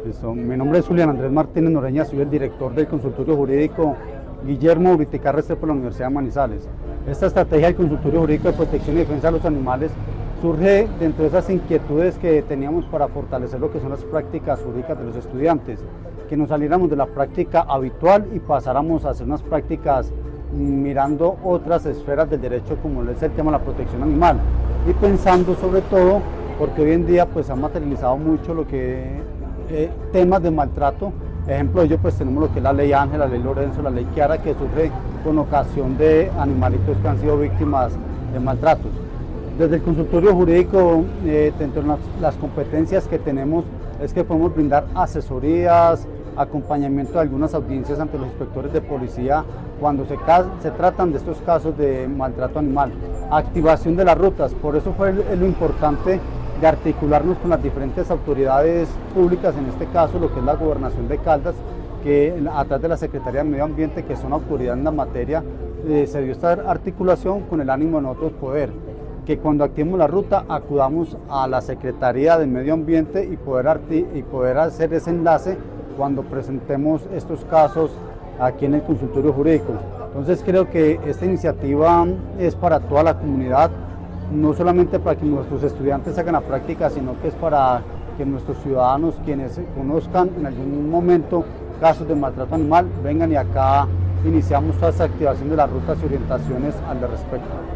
Listo. Mi nombre es Julián Andrés Martínez Noreña, soy el director del consultorio jurídico Guillermo Uritica Restrepo por la Universidad de Manizales. Esta estrategia del consultorio jurídico de protección y defensa de los animales surge dentro de esas inquietudes que teníamos para fortalecer lo que son las prácticas jurídicas de los estudiantes, que nos saliéramos de la práctica habitual y pasáramos a hacer unas prácticas mirando otras esferas del derecho, como es el tema de la protección animal, y pensando sobre todo, porque hoy en día pues ha materializado mucho lo que temas de maltrato. Ejemplo de ello pues tenemos lo que es la ley Ángel, la ley Lorenzo, la ley Kiara, que surge con ocasión de animalitos que han sido víctimas de maltratos. Desde el consultorio jurídico, dentro de las competencias que tenemos es que podemos brindar asesorías, acompañamiento de algunas audiencias ante los inspectores de policía cuando se tratan de estos casos de maltrato animal, activación de las rutas. Por eso fue lo importante de articularnos con las diferentes autoridades públicas, en este caso lo que es la Gobernación de Caldas, que a través de la Secretaría de Medio Ambiente, que son autoridad en la materia, se dio esta articulación con el ánimo de nosotros poder que cuando activemos la ruta acudamos a la Secretaría de Medio Ambiente y poder hacer ese enlace cuando presentemos estos casos aquí en el consultorio jurídico. Entonces creo que esta iniciativa es para toda la comunidad, no solamente para que nuestros estudiantes hagan la práctica, sino que es para que nuestros ciudadanos, quienes conozcan en algún momento casos de maltrato animal, vengan y acá iniciamos toda esta activación de las rutas y orientaciones al respecto.